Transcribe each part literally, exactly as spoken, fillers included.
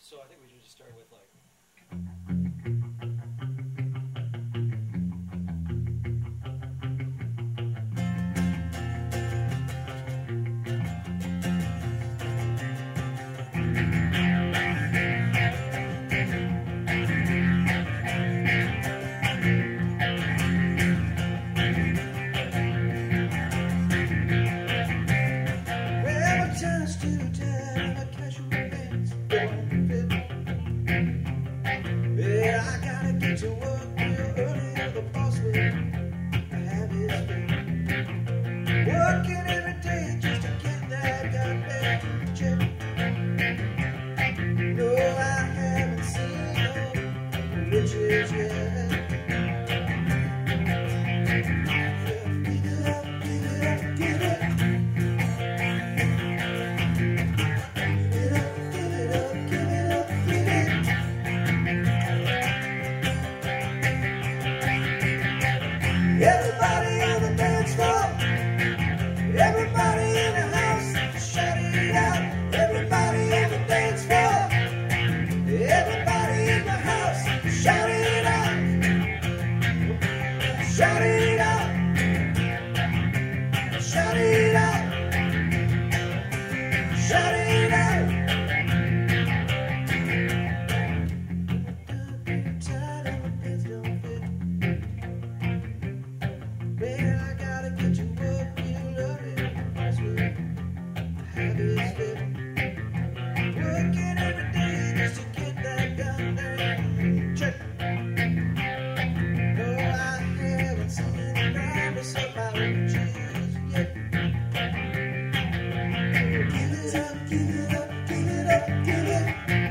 So I think we should just start with like. To work real early, the boss will have his way. Working every day just to get that goddamn check. No, I haven't seen no riches yet. Give it up, give it up, give it up. Give it up, give it up, give it up, give it up. Everybody on the dance floor, everybody in the house, shout it out. Everybody on the dance floor, everybody in the house, shout it out. Shout it out. Shout it out. Shout it out. Tired of the pants don't fit. Man, I gotta get you what you love it. That's what I have is fit. Working every day just to get that goddamn check. No, I haven't seen the promise of my riches yet. Give it up, give it up, give it up, give it up.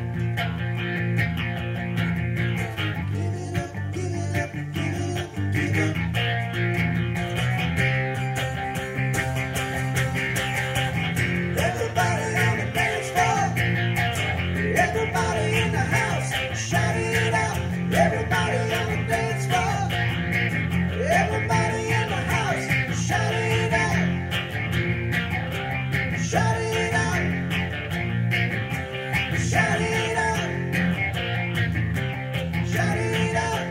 Give it up, give it up, give it up, give it up. Everybody on the dance floor, everybody in the house, shout it out. Everybody on the dance floor, everybody in the house, shout it out. Shout it out. Shout it out. Shout it out.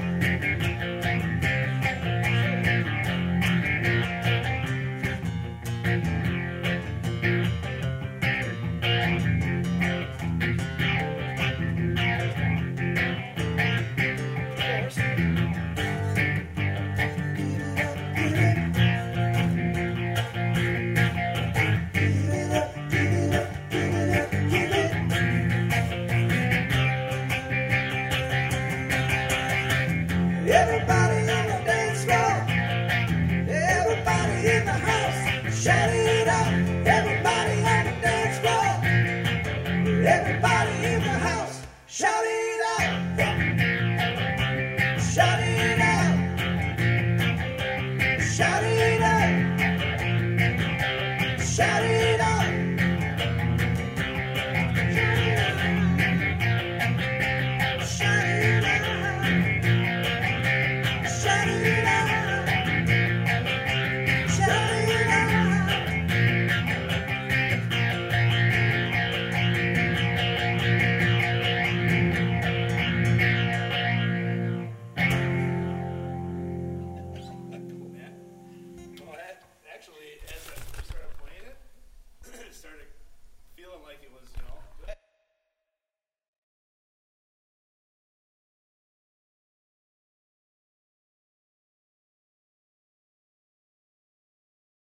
Everybody on the dance floor, everybody in the house, shout it out. Everybody on the dance floor, everybody in the house, shout it out. Shout it out. Shout it out. Shout it out.